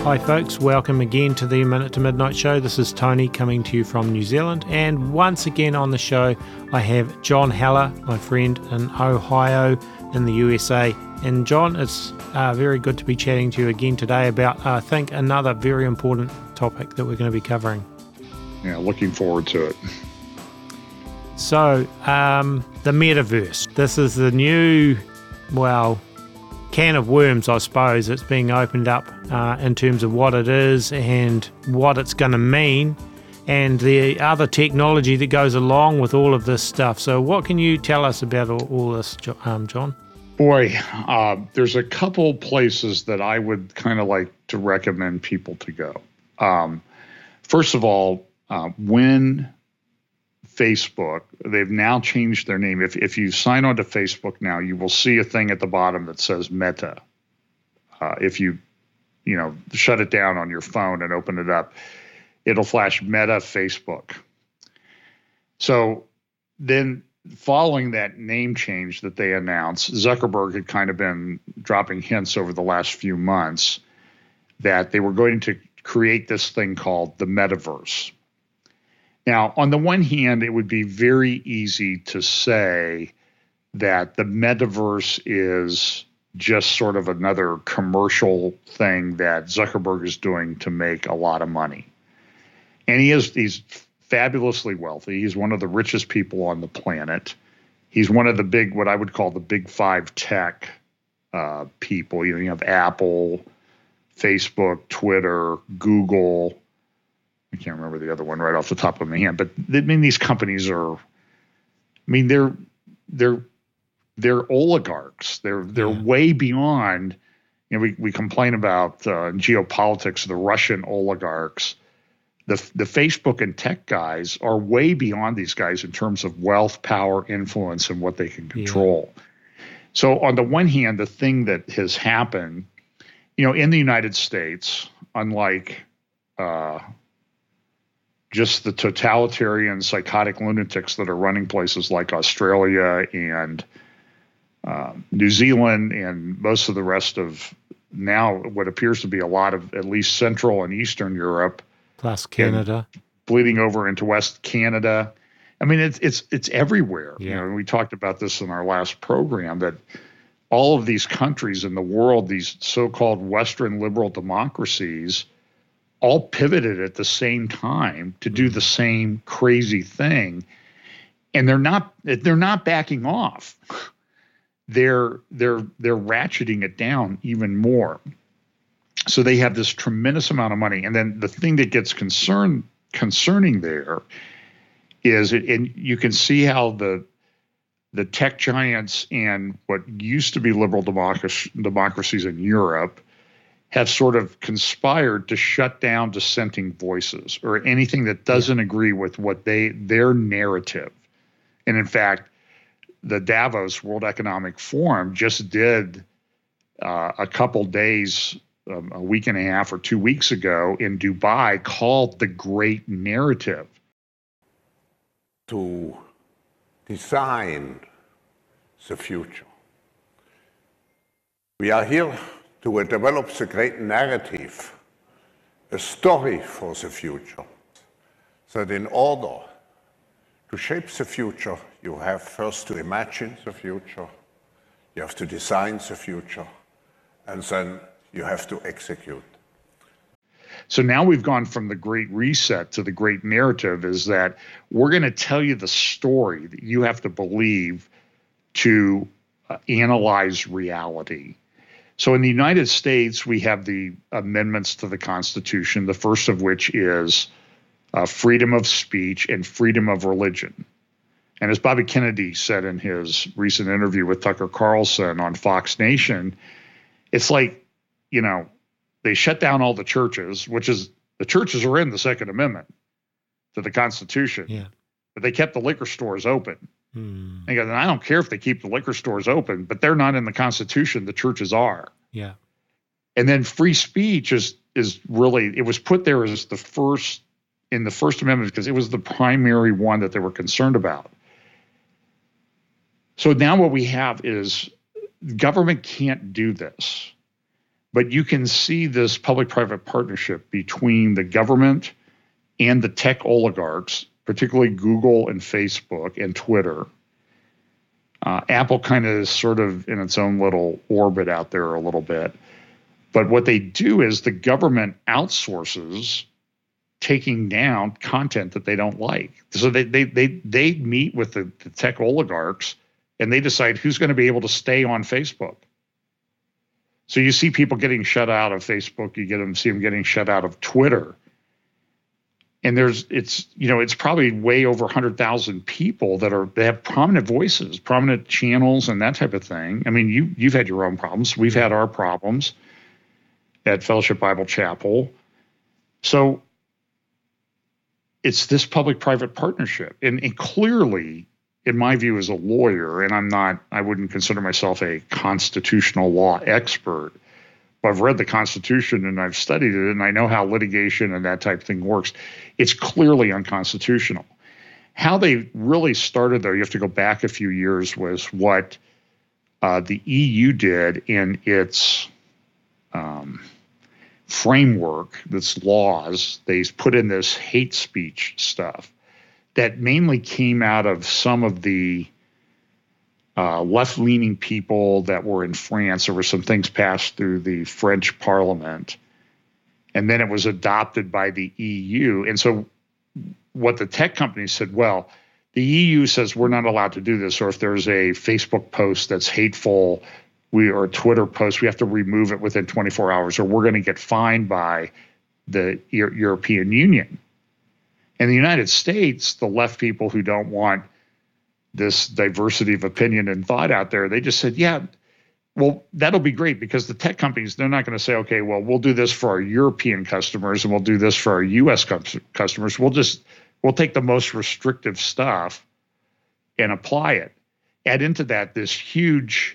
Hi folks, welcome again to the Minute to Midnight show. This is Tony coming to you from New Zealand, and once again on the show I have John Haller, my friend in Ohio in the USA. And John, it's very good to be chatting to you again today about, I think, another very important topic that we're going to be covering. Yeah, looking forward to it. So, the metaverse. This is the new, can of worms, I suppose. It's being opened up in terms of what it is and what it's going to mean and the other technology that goes along with all of this stuff. So what can you tell us about all this, John? Boy, there's a couple places that I would kind of like to recommend people to go. First of all, when Facebook, they've now changed their name. If you sign on to Facebook now, you will see a thing at the bottom that says Meta. If you shut it down on your phone and open it up, it'll flash Meta Facebook. So then following that name change that they announced, Zuckerberg had kind of been dropping hints over the last few months that they were going to create this thing called the metaverse. Now, on the one hand, it would be very easy to say that the metaverse is just sort of another commercial thing that Zuckerberg is doing to make a lot of money. And he's fabulously wealthy. He's one of the richest people on the planet. He's one of the what I would call the big five tech people. You have Apple, Facebook, Twitter, Google. I can't remember the other one right off the top of my head, but these companies are, they're oligarchs. They're way beyond. We complain about geopolitics, the Russian oligarchs. The Facebook and tech guys are way beyond these guys in terms of wealth, power, influence, and what they can control. Yeah. So on the one hand, the thing that has happened, in the United States, unlike just the totalitarian psychotic lunatics that are running places like Australia and New Zealand and most of the rest of now what appears to be a lot of at least Central and Eastern Europe. Plus Canada. Bleeding over into West Canada. It's everywhere. Yeah. We talked about this in our last program that all of these countries in the world, these so-called Western liberal democracies, all pivoted at the same time to do the same crazy thing, and they're not backing off. They're ratcheting it down even more. So they have this tremendous amount of money, and then the thing that gets concerning there is, and you can see how the tech giants and what used to be liberal democracies in Europe have sort of conspired to shut down dissenting voices or anything that doesn't agree with what their narrative. And in fact, the Davos World Economic Forum just did a couple days, a week and a half or 2 weeks ago in Dubai, called the Great Narrative. To design the future. We are here to develop the great narrative, a story for the future. So that in order to shape the future, you have first to imagine the future, you have to design the future, and then you have to execute. So now we've gone from the Great Reset to the Great Narrative, is that we're going to tell you the story that you have to believe to analyze reality. So in the United States, we have the amendments to the Constitution, the first of which is freedom of speech and freedom of religion. And as Bobby Kennedy said in his recent interview with Tucker Carlson on Fox Nation, it's like, they shut down all the churches, the churches are in the Second Amendment to the Constitution, but they kept the liquor stores open. And I don't care if they keep the liquor stores open, but they're not in the Constitution. The churches are. Yeah. And then free speech is really, it was put there as in the First Amendment because it was the primary one that they were concerned about. So now what we have is government can't do this. But you can see this public-private partnership between the government and the tech oligarchs, particularly Google and Facebook and Twitter. Apple kind of is sort of in its own little orbit out there a little bit. But what they do is the government outsources taking down content that they don't like. So they meet with the tech oligarchs and they decide who's going to be able to stay on Facebook. So you see people getting shut out of Facebook. You see them getting shut out of Twitter. And it's probably way over 100,000 people they have prominent voices, prominent channels, and that type of thing. I mean, you've had your own problems. We've had our problems at Fellowship Bible Chapel. So it's this public-private partnership. And clearly, in my view as a lawyer, and I wouldn't consider myself a constitutional law expert, but I've read the Constitution and I've studied it and I know how litigation and that type of thing works. It's clearly unconstitutional. How they really started, though, you have to go back a few years, was what the EU did in its framework, its laws. They put in this hate speech stuff that mainly came out of some of the left-leaning people that were in France. There were some things passed through the French Parliament, and then it was adopted by the EU. And so what the tech companies said, well, the EU says we're not allowed to do this, or if there's a Facebook post that's hateful, or a Twitter post, we have to remove it within 24 hours, or we're going to get fined by the European Union. In the United States, the left people who don't want this diversity of opinion and thought out there, they just said, yeah, well, that'll be great, because the tech companies, they're not going to say, okay, well, we'll do this for our European customers and we'll do this for our U.S. customers. We'll take the most restrictive stuff and apply it. Add into that this huge,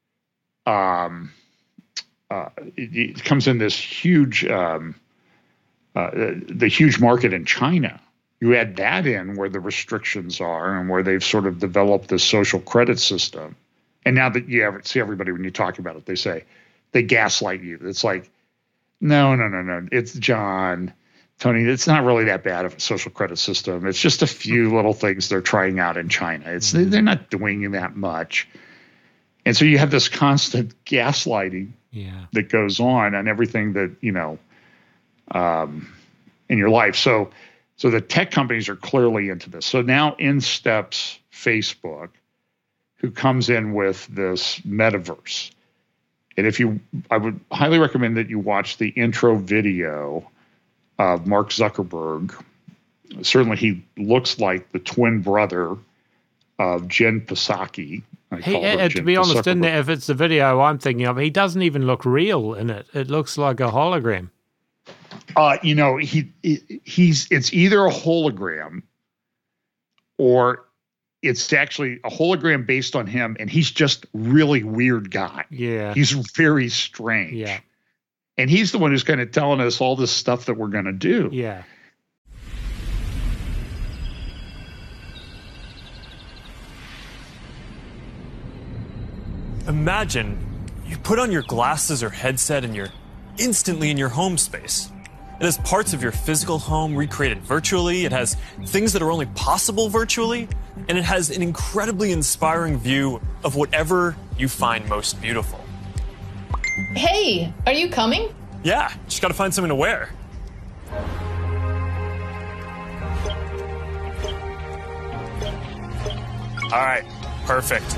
it comes in this huge, the huge market in China. You add that in where the restrictions are and where they've sort of developed this social credit system. And now that you see everybody, when you talk about it, they gaslight you. It's like, no. It's John, Tony, it's not really that bad of a social credit system. It's just a few little things they're trying out in China. They're not doing that much. And so you have this constant gaslighting that goes on everything that, in your life. So the tech companies are clearly into this. So now in steps Facebook, who comes in with this metaverse. And I would highly recommend that you watch the intro video of Mark Zuckerberg. Certainly he looks like the twin brother of Jen Psaki. To be honest, if it's the video I'm thinking of, he doesn't even look real in it. It looks like a hologram. It's either a hologram or it's actually a hologram based on him, and he's just really weird guy. Yeah. He's very strange. Yeah. And he's the one who's kind of telling us all this stuff that we're going to do. Yeah. Imagine you put on your glasses or headset and you're instantly in your home space. It has parts of your physical home recreated virtually, it has things that are only possible virtually, and it has an incredibly inspiring view of whatever you find most beautiful. Hey, are you coming? Yeah, just gotta find something to wear. All right, perfect.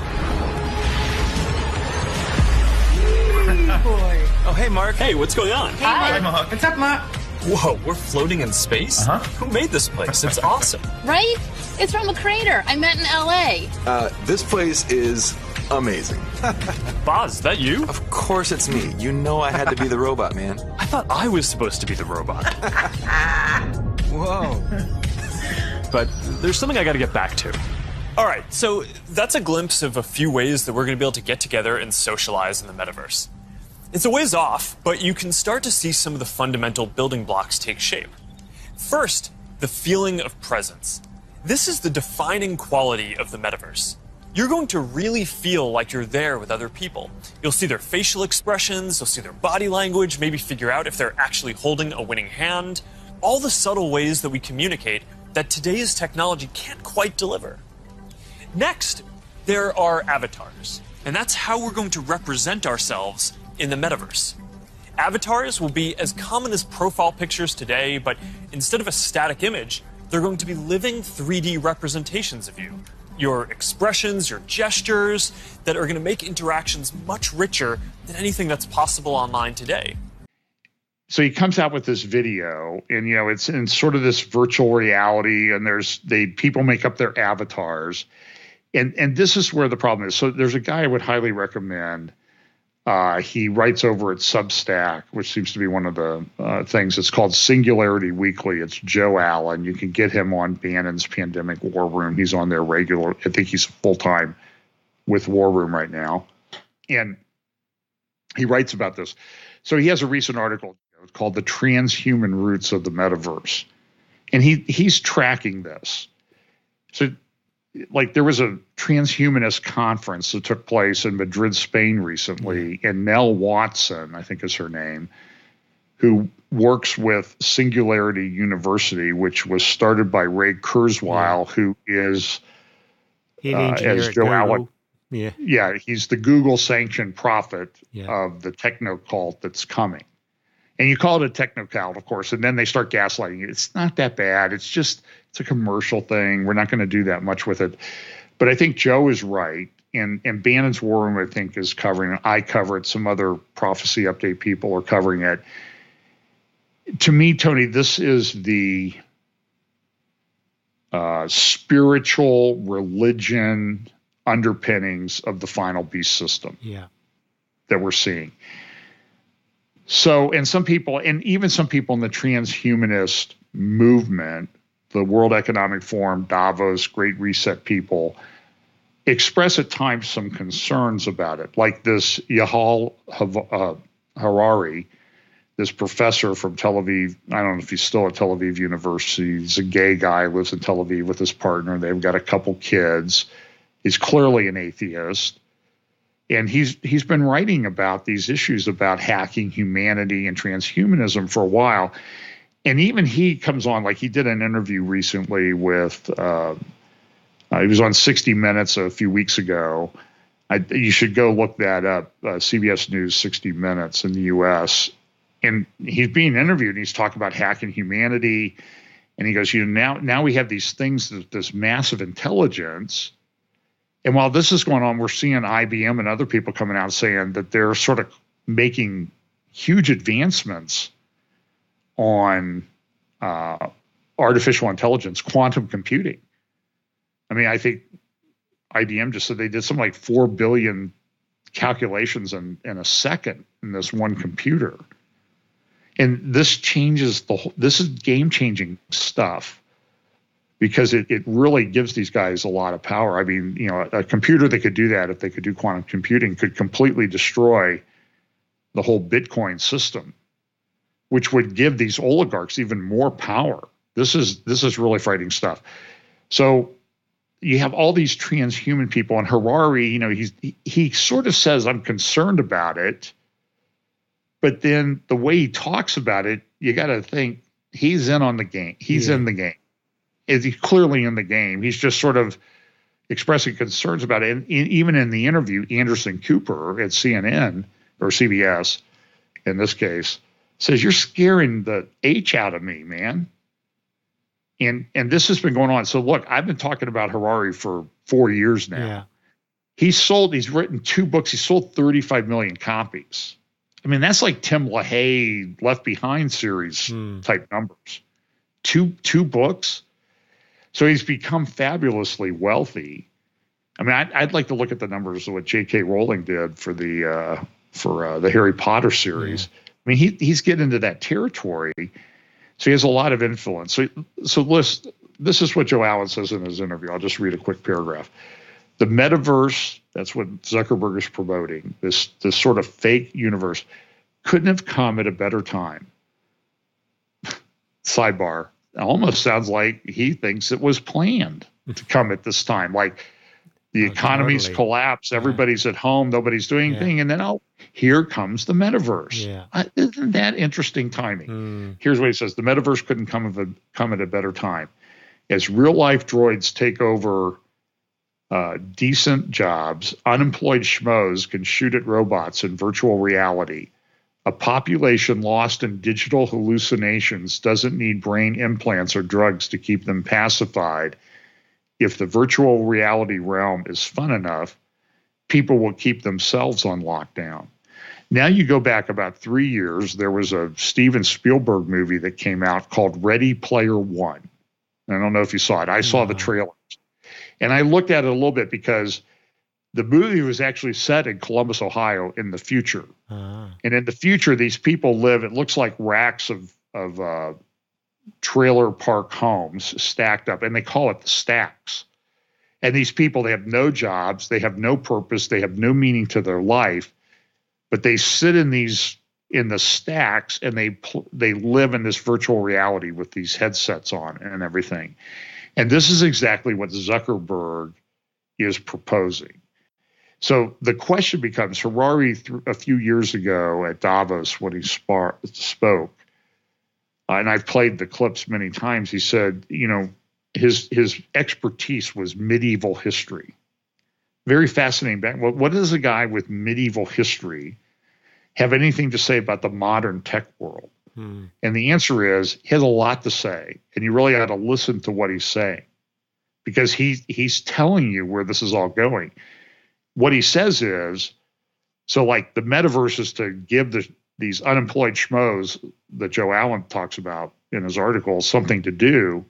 Boy. Oh, hey, Mark. Hey, what's going on? Hi. Mark. What's up, Mark? Whoa, we're floating in space? Who made this place? It's awesome. Right? It's from a crater I met in LA. This place is amazing. Boz, is that you? Of course it's me. You know I had to be the robot, man. I thought I was supposed to be the robot. Whoa. But there's something I gotta get back to. All right, so that's a glimpse of a few ways that we're gonna be able to get together and socialize in the metaverse. It's a ways off, but you can start to see some of the fundamental building blocks take shape. First, the feeling of presence. This is the defining quality of the metaverse. you're going to really feel like you're there with other people. You'll see their facial expressions, you'll see their body language, maybe figure out if they're actually holding a winning hand. All the subtle ways that we communicate that today's technology can't quite deliver. Next, there are avatars, and that's how we're going to represent ourselves in the metaverse. Avatars will be as common as profile pictures today, but instead of a static image, they're going to be living 3D representations of you. Your expressions, your gestures, that are going to make interactions much richer than anything that's possible online today. So he comes out with this video, and it's in sort of this virtual reality, and people make up their avatars, and this is where the problem is. So there's a guy I would highly recommend. He writes over at Substack, which seems to be one of the things. It's called Singularity Weekly. It's Joe Allen. You can get him on Bannon's Pandemic War Room. He's on there regular. I think he's full-time with War Room right now. And he writes about this. So he has a recent article called The Transhuman Roots of the Metaverse. And he's tracking this. So like there was a transhumanist conference that took place in Madrid, Spain recently, and Nell Watson, I think is her name, who works with Singularity University, which was started by Ray Kurzweil, who is, as Joe Allen, he's the Google sanctioned prophet of the techno cult that's coming. And you call it a techno cult, of course, and then they start gaslighting you. It's not that bad. It's a commercial thing. We're not going to do that much with it. But I think Joe is right. And Bannon's War Room, I think, is covering it. I cover it. Some other prophecy update people are covering it. To me, Tony, this is the spiritual religion underpinnings of the final beast system that we're seeing. So, and some people, and even some people in the transhumanist movement, the World Economic Forum, Davos, Great Reset people, express at times some concerns about it. Like this Yuval Harari, this professor from Tel Aviv. I don't know if he's still at Tel Aviv University. He's a gay guy, lives in Tel Aviv with his partner. They've got a couple kids. He's clearly an atheist. And he's been writing about these issues about hacking humanity and transhumanism for a while. And even he comes on, like he did an interview recently with, he was on 60 Minutes a few weeks ago. You should go look that up, CBS News 60 Minutes in the U.S. And he's being interviewed, and he's talking about hacking humanity. And he goes, now we have these things, this massive intelligence. And while this is going on, we're seeing IBM and other people coming out saying that they're sort of making huge advancements on artificial intelligence, quantum computing. I mean, I think IBM just said they did something like 4 billion calculations in a second in this one computer. And this changes this is game-changing stuff. Because it really gives these guys a lot of power. I mean, a computer that could do that, if they could do quantum computing, could completely destroy the whole Bitcoin system, which would give these oligarchs even more power. This is really frightening stuff. So you have all these transhuman people, and Harari, he sort of says, I'm concerned about it. But then the way he talks about it, you got to think he's in on the game. He's in the game. He's clearly in the game. He's just sort of expressing concerns about it. And even in the interview, Anderson Cooper at CNN or CBS, in this case, says, you're scaring the H out of me, man. And this has been going on. So look, I've been talking about Harari for 4 years now. Yeah. He's written 2 books. He sold 35 million copies. I mean, that's like Tim LaHaye Left Behind series type numbers. Two books. So he's become fabulously wealthy. I mean, I'd like to look at the numbers of what J.K. Rowling did for the Harry Potter series. Yeah. I mean, he's getting into that territory, so he has a lot of influence. So this is what Joe Allen says in his interview. I'll just read a quick paragraph. The metaverse, that's what Zuckerberg is promoting, this sort of fake universe, couldn't have come at a better time. Sidebar. It almost sounds like he thinks it was planned to come at this time. Like, The economy's totally. collapsed. Everybody's at home. Nobody's doing anything. And then, here comes the metaverse. Yeah. Isn't that interesting timing? Here's what he says. The metaverse couldn't come at a better time. As real life droids take over decent jobs, unemployed schmoes can shoot at robots in virtual reality. A population lost in digital hallucinations doesn't need brain implants or drugs to keep them pacified. If the virtual reality realm is fun enough, people will keep themselves on lockdown. Now you go back about 3 years, there was a Steven Spielberg movie that came out called Ready Player One. I don't know if you saw it. I saw the trailers. And I looked at it a little bit because the movie was actually set in Columbus, Ohio in the future. And in the future, these people live, it looks like racks of trailer park homes stacked up, and they call it the stacks. And these people, they have no jobs, they have no purpose, they have no meaning to their life, but they sit in the stacks, and they live in this virtual reality with these headsets on and everything. And this is exactly what Zuckerberg is proposing. So the question becomes, Harari, a few years ago at Davos when he spoke, and I've played the clips many times, he said, his expertise was medieval history. Very fascinating. What does a guy with medieval history have anything to say about the modern tech world? And the answer is, he has a lot to say, and you really ought to listen to what he's saying, because he's telling you where this is all going. What he says is, so like the metaverse is to give these unemployed schmoes that Joe Allen talks about in his article something to do.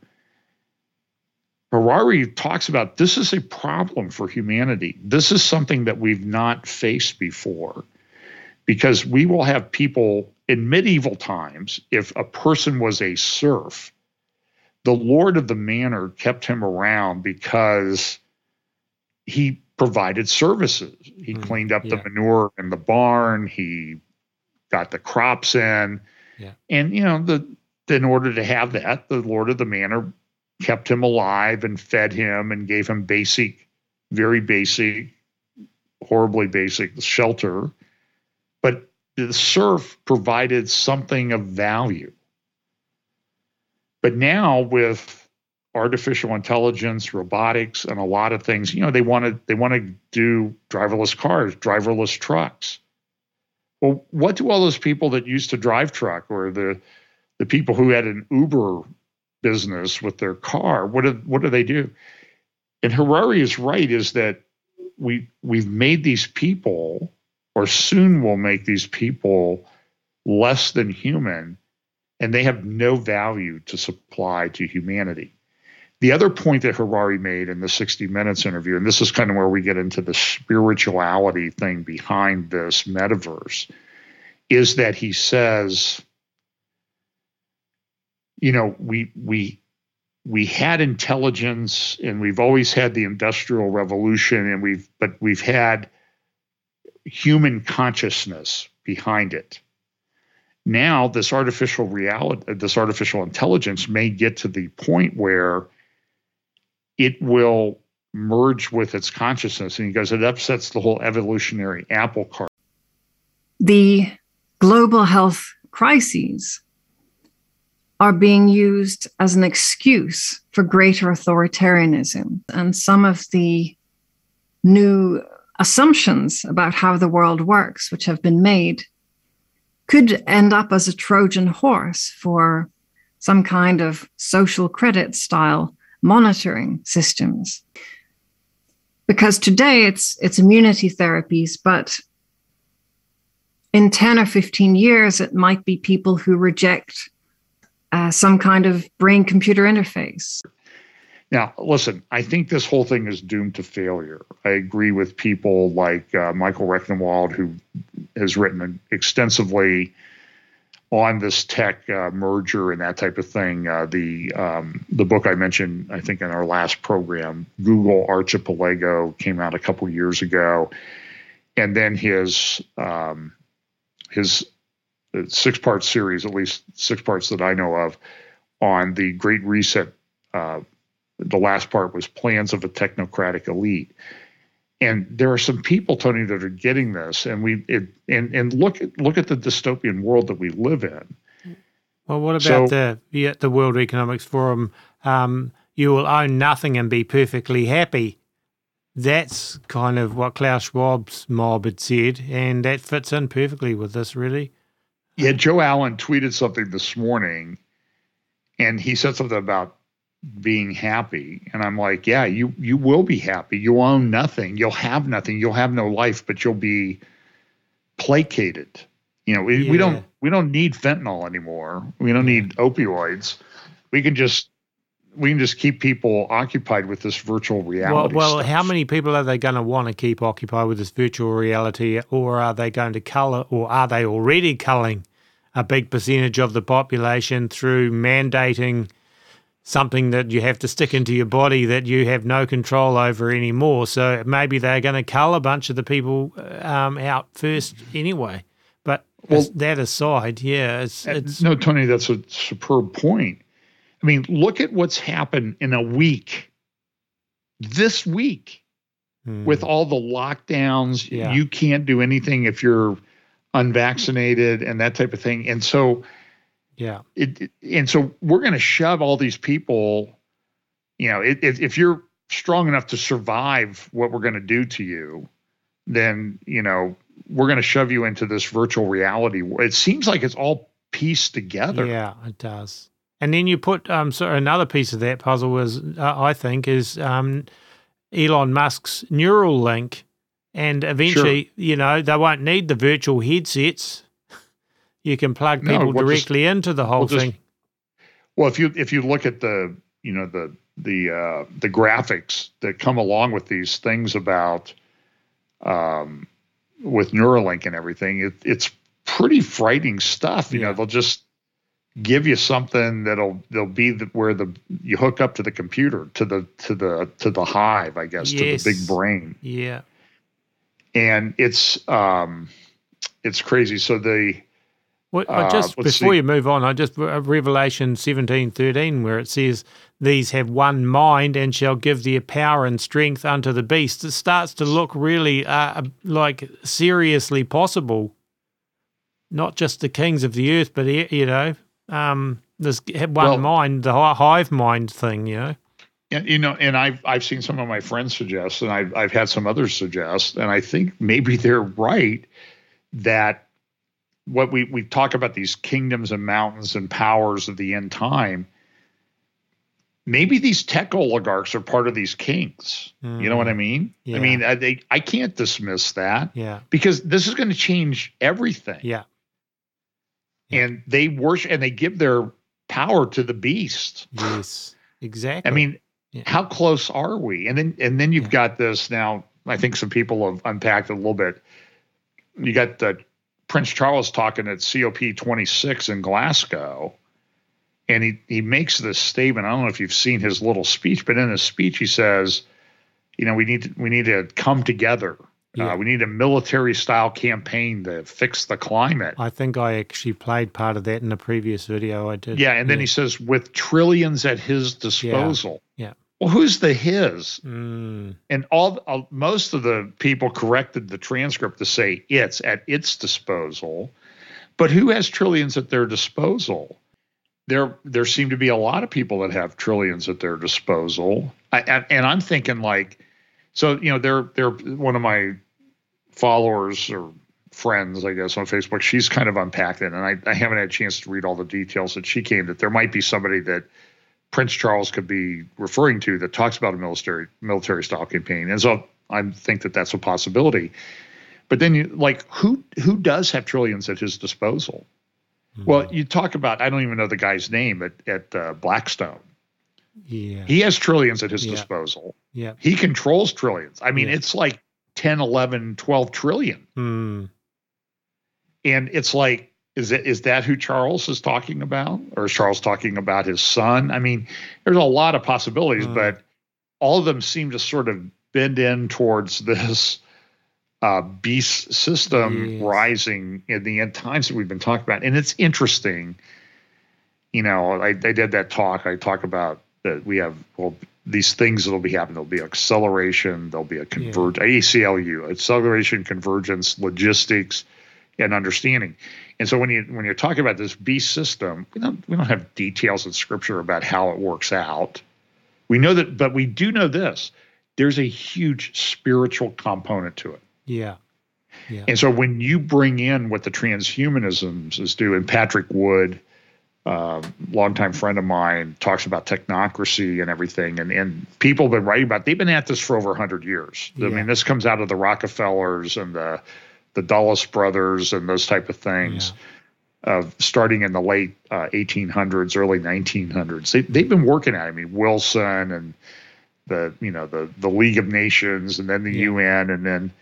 Harari talks about this is a problem for humanity. This is something that we've not faced before, because we will have people in medieval times. If a person was a serf, the lord of the manor kept him around because he provided services. He cleaned up the manure in the barn. He got the crops in. Yeah. And, in order to have that, the lord of the manor kept him alive and fed him and gave him very basic, horribly basic shelter. But the serf provided something of value. But now with artificial intelligence, robotics, and a lot of things, they want to do driverless cars, driverless trucks. Well, what do all those people that used to drive truck, or the people who had an Uber business with their car, what do they do? And Harari is right, is that we've made these people, or soon will make these people, less than human, and they have no value to supply to humanity. The other point that Harari made in the 60 Minutes interview, and this is kind of where we get into the spirituality thing behind this metaverse, is that he says, we had intelligence, and we've always had the Industrial Revolution, but we've had human consciousness behind it. Now, this artificial intelligence may get to the point where it will merge with its consciousness. And he goes, it upsets the whole evolutionary apple cart. The global health crises are being used as an excuse for greater authoritarianism. And some of the new assumptions about how the world works, which have been made, could end up as a Trojan horse for some kind of social credit style monitoring systems. Because today it's immunity therapies, but in 10 or 15 years, it might be people who reject some kind of brain-computer interface. Now, listen, I think this whole thing is doomed to failure. I agree with people like Michael Rectenwald, who has written extensively on this tech merger and that type of thing. The book I mentioned, I think, in our last program, Google Archipelago, came out a couple years ago. And then his 6-part series, at least 6 parts that I know of, on the Great Reset. The last part was Plans of a Technocratic Elite. And there are some people, Tony, that are getting this, and look at the dystopian world that we live in. Well, what about the World Economics Forum? You will own nothing and be perfectly happy. That's kind of what Klaus Schwab's mob had said, and that fits in perfectly with this, really. Yeah, Joe Allen tweeted something this morning, and he said something about being happy. And I'm like, yeah, you will be happy. You'll own nothing. You'll have nothing. You'll have no life, but you'll be placated. You know, we don't need fentanyl anymore. We don't need opioids. We can just keep people occupied with this virtual reality. Well, stuff. How many people are they going to want to keep occupied with this virtual reality, or are they going to cull, or are they already culling a big percentage of the population through mandating something that you have to stick into your body that you have no control over anymore? So maybe they're going to cull a bunch of the people out first anyway. But that aside, it's no, Tony, that's a superb point. I mean, look at what's happened in a week. This week, with all the lockdowns, you can't do anything if you're unvaccinated and that type of thing. And so, so we're going to shove all these people. You know, if you're strong enough to survive what we're going to do to you, then we're going to shove you into this virtual reality. It seems like it's all pieced together. Yeah, it does. And then you put another piece of that puzzle I think is Elon Musk's Neuralink, and eventually, they won't need the virtual headsets. You can plug people directly into the whole thing. Well, if you look at the graphics that come along with these things about with Neuralink and everything, it's pretty frightening stuff. You know, they'll just give you something they'll be where you hook up to the computer, to the hive, I guess, to the big brain. Yeah. And it's crazy. So before you move on, Revelation 17:13, where it says, "These have one mind and shall give their power and strength unto the beast." It starts to look really like seriously possible. Not just the kings of the earth, but this one mind, the hive mind thing, And I've seen some of my friends suggest, and I've had some others suggest, and I think maybe they're right, that what we talk about, these kingdoms and mountains and powers of the end time, maybe these tech oligarchs are part of these kings. You know what I mean? Yeah. I mean, I can't dismiss that. Yeah. Because this is going to change everything. Yeah. And they worship and they give their power to the beast. Yes, exactly. I mean, how close are we? And then you've got this now. I think some people have unpacked it a little bit. You got Prince Charles talking at COP26 in Glasgow, and he makes this statement. I don't know if you've seen his little speech, but in his speech he says, we need to come together. Yeah. We need a military-style campaign to fix the climate. I think I actually played part of that in a previous video I did. Yeah, and then he says, with trillions at his disposal. Yeah. Well, who's the his? And most of the people corrected the transcript to say it's at its disposal. But who has trillions at their disposal? There seem to be a lot of people that have trillions at their disposal. And I'm thinking they're one of my followers or friends, I guess, on Facebook. She's kind of unpacked it, and I haven't had a chance to read all the details that she came, that there might be somebody that Prince Charles could be referring to that talks about a military style campaign. And so I think that that's a possibility. But then who does have trillions at his disposal? Mm-hmm. Well, you talk about, I don't even know the guy's name at Blackstone. Yeah. He has trillions at his disposal. Yeah. He controls trillions. I mean, it's like 10, 11, 12 trillion. Mm. And it's like, is that who Charles is talking about? Or is Charles talking about his son? I mean, there's a lot of possibilities, but all of them seem to sort of bend in towards this beast system rising in the end times that we've been talking about. And it's interesting. I did that talk. I talk about that we have, well, these things that'll be happening. There'll be acceleration, there'll be a ACLU, acceleration, convergence, logistics, and understanding. And so when you're talking about this beast system, we don't have details in Scripture about how it works out. We know that, but we do know this: there's a huge spiritual component to it. Yeah. Yeah. And so when you bring in what the transhumanisms is doing, Patrick Wood, longtime friend of mine, talks about technocracy and everything, and people have been writing about. They've been at this for over 100 years. Yeah. I mean, this comes out of the Rockefellers and the Dulles brothers and those type of things, of starting in the late 1800s, early 1900s. They've been working at it. I mean, Wilson and the League of Nations, and then the UN, and then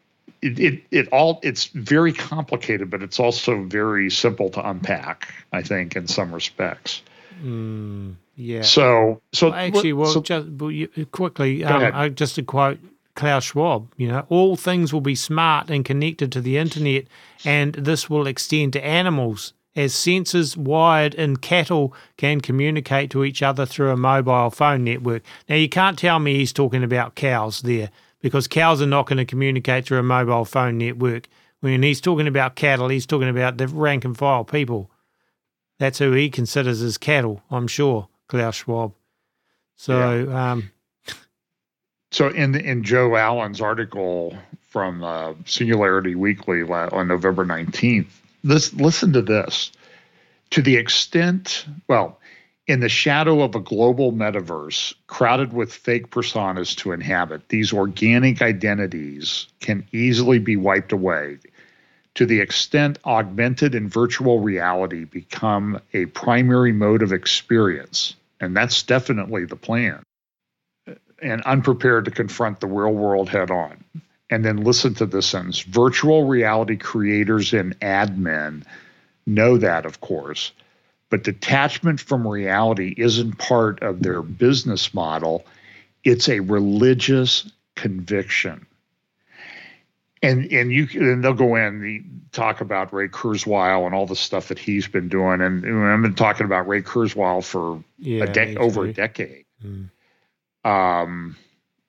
it's very complicated, but it's also very simple to unpack, I think, in some respects. Yeah. So quickly, just to quote Klaus Schwab, all things will be smart and connected to the internet, and this will extend to animals, as sensors wired in cattle can communicate to each other through a mobile phone network. Now, you can't tell me he's talking about cows there, because cows are not going to communicate through a mobile phone network. When he's talking about cattle, he's talking about the rank and file people. That's who he considers as cattle, I'm sure, Klaus Schwab. So, So in Joe Allen's article from Singularity Weekly on November 19th, listen to this. To the extent, in the shadow of a global metaverse crowded with fake personas to inhabit, these organic identities can easily be wiped away. To the extent augmented and virtual reality become a primary mode of experience, and that's definitely the plan, and unprepared to confront the real world head on. And then listen to this sentence: virtual reality creators and admin know that, of course, but detachment from reality isn't part of their business model. It's a religious conviction. And they'll go in and talk about Ray Kurzweil and all the stuff that he's been doing. And I've been talking about Ray Kurzweil for over a decade. And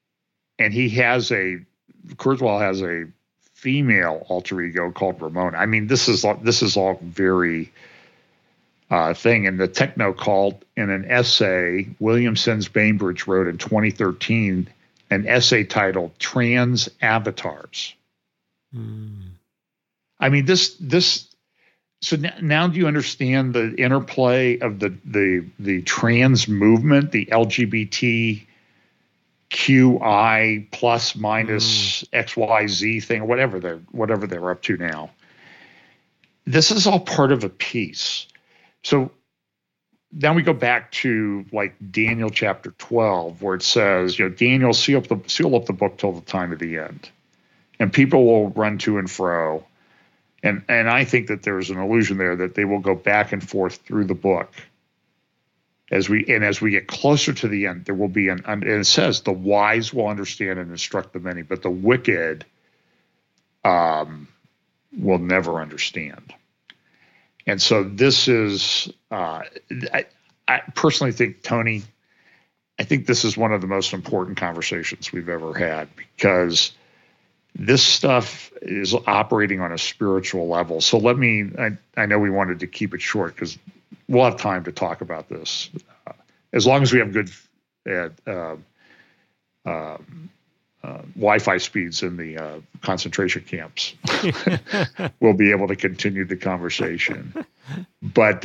Kurzweil has a female alter ego called Ramona. I mean, this is all very thing. And the Techno Cult, in an essay William Sens Bainbridge wrote in 2013, an essay titled "Trans Avatars." I mean, this. So now do you understand the interplay of the trans movement, the LGBTQI plus minus XYZ thing, or whatever they're up to now? This is all part of a piece. So now we go back to like Daniel chapter 12, where it says, Daniel, seal up the book till the time of the end, and people will run to and fro. And I think that there's an illusion there that they will go back and forth through the book. As we get closer to the end, there will be and it says the wise will understand and instruct the many, but the wicked will never understand. And so this is, I personally think, Tony, I think this is one of the most important conversations we've ever had, because this stuff is operating on a spiritual level. So I know we wanted to keep it short because we'll have time to talk about this. As long as we have good Wi-Fi speeds in the concentration camps, we'll be able to continue the conversation. But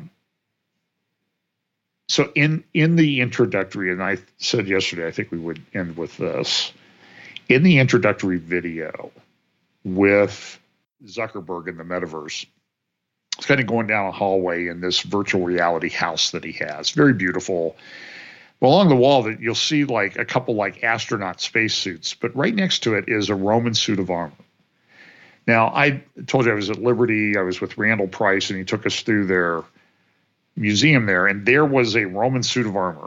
so in the introductory, and I said yesterday, I think we would end with this. In the introductory video with Zuckerberg in the metaverse, it's kind of going down a hallway in this virtual reality house that he has. Very beautiful. Well, along the wall, that you'll see like a couple like astronaut spacesuits, but right next to it is a Roman suit of armor. Now, I told you I was at Liberty. I was with Randall Price, and he took us through their museum there, and there was a Roman suit of armor,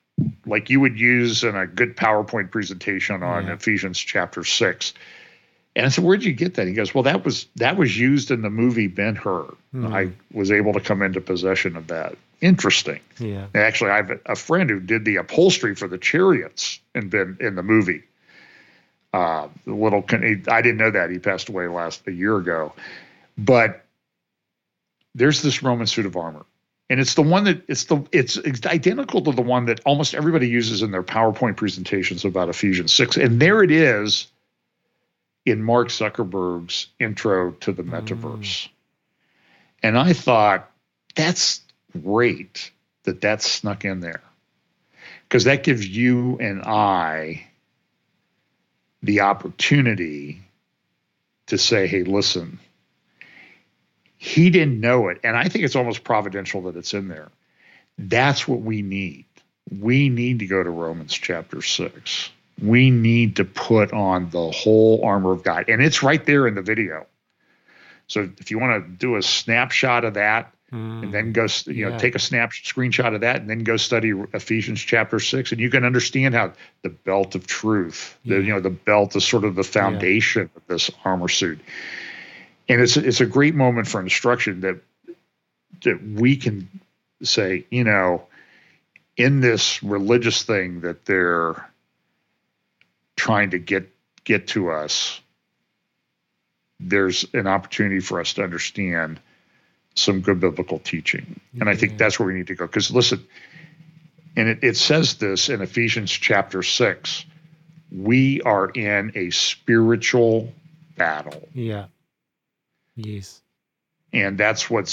like you would use in a good PowerPoint presentation on Ephesians chapter 6. And I said, where'd you get that? He goes, well, that was used in the movie Ben-Hur. I was able to come into possession of that. Interesting. Yeah. And actually, I have a friend who did the upholstery for the chariots in the movie. I didn't know that. He passed away a year ago. But there's this Roman suit of armor. And it's the one that it's identical to the one that almost everybody uses in their PowerPoint presentations about Ephesians 6. And there it is in Mark Zuckerberg's intro to the metaverse. And I thought, that's great that snuck in there, because that gives you and I the opportunity to say, hey, listen, he didn't know it. And I think it's almost providential that it's in there. That's what we need. We need to go to Romans chapter 6. We need to put on the whole armor of God. And it's right there in the video. So if you want to do a snapshot of that and then go, take a screenshot of that and then go study Ephesians chapter 6, and you can understand how the belt of truth, the belt is sort of the foundation of this armor suit. And it's a great moment for instruction that we can say, in this religious thing that they're trying to get to us, there's an opportunity for us to understand some good biblical teaching. And I think that's where we need to go. Because listen, and it says this in Ephesians chapter 6, we are in a spiritual battle. Yeah. Yes. And that's what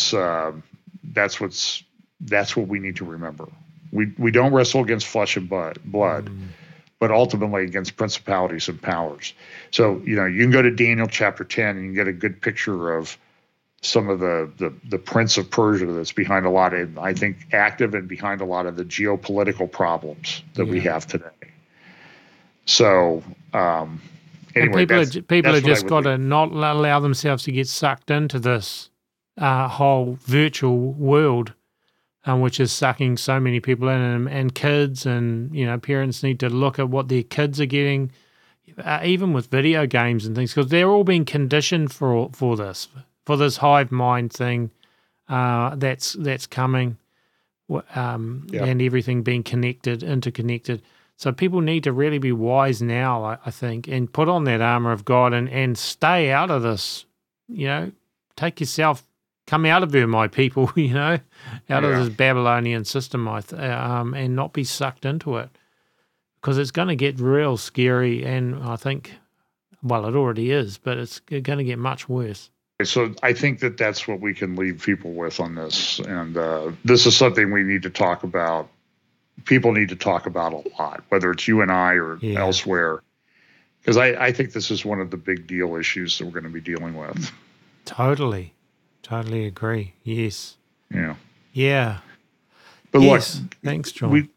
we need to remember. We don't wrestle against flesh and blood, but ultimately against principalities and powers. So, you can go to Daniel chapter 10 and you can get a good picture of some of the prince of Persia that's behind a lot of, I think, active and behind a lot of the geopolitical problems that we have today. So, anyway, people have just got to not allow themselves to get sucked into this whole virtual world, which is sucking so many people in, and kids, and parents need to look at what their kids are getting, even with video games and things, because they're all being conditioned for this hive mind thing that's coming, and everything being interconnected. So people need to really be wise now, I think, and put on that armor of God and stay out of this. Take yourself. Come out of her, my people, out of this Babylonian system, and not be sucked into it, because it's going to get real scary, and I think, well, it already is, but it's going to get much worse. So I think that's what we can leave people with on this, and this is something we need to talk about. People need to talk about a lot, whether it's you and I or elsewhere, because I think this is one of the big deal issues that we're going to be dealing with. Totally agree. Yes. Yeah. Yeah. But yes. Look, thanks, John.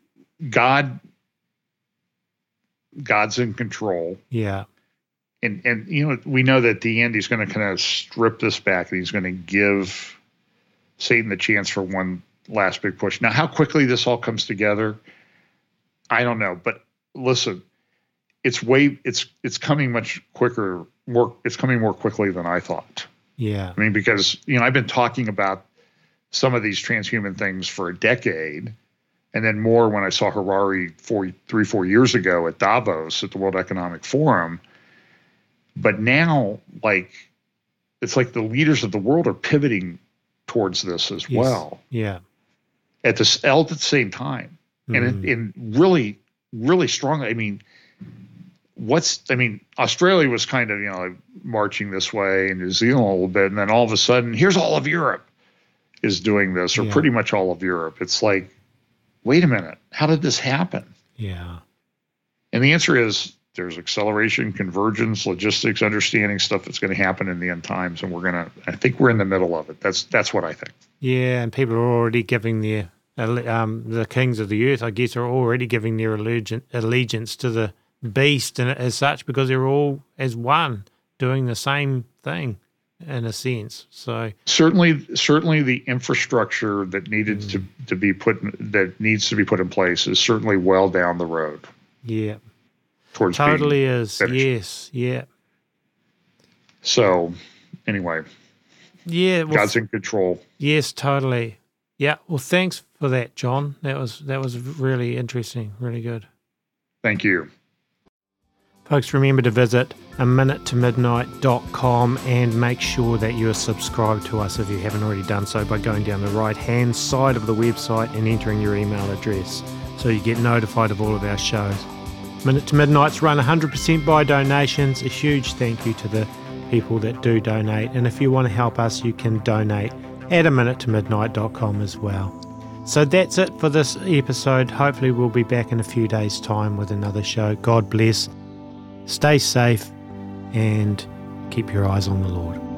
God's in control. Yeah. And we know that at the end he's going to kind of strip this back, and he's going to give Satan the chance for one last big push. Now, how quickly this all comes together, I don't know. But listen, it's coming much quicker. It's coming more quickly than I thought. Yeah. I mean, because, I've been talking about some of these transhuman things for a decade, and then more when I saw Harari 4 years ago at Davos at the World Economic Forum. But now, it's like the leaders of the world are pivoting towards this as well. Yeah. At the same time. And in really, really strongly, Australia was kind of, marching this way, and New Zealand a little bit, and then all of a sudden, here's all of Europe is doing this, or pretty much all of Europe. It's like, wait a minute, how did this happen? Yeah. And the answer is there's acceleration, convergence, logistics, understanding stuff that's going to happen in the end times, and I think we're in the middle of it. That's what I think. Yeah, and people are already giving the kings of the earth, I guess, are already giving their allegiance to the beast, and as such, because they're all as one doing the same thing in a sense. So certainly the infrastructure that needed to be needs to be put in place is certainly well down the road. Yeah. Towards totally is. finished. Yes. Yeah. So, anyway, Yeah. Well, God's in control. yeah. Well, God's in control. yes, totally. Yeah. Well, thanks for that, John. That was really interesting. Really good. Thank you. Folks, remember to visit aminutemidnight.com and make sure that you are subscribed to us if you haven't already done so by going down the right-hand side of the website and entering your email address so you get notified of all of our shows. Minute to Midnight's run 100% by donations. A huge thank you to the people that do donate. And if you want to help us, you can donate at aminutemidnight.com as well. So that's it for this episode. Hopefully we'll be back in a few days' time with another show. God bless. Stay safe and keep your eyes on the Lord.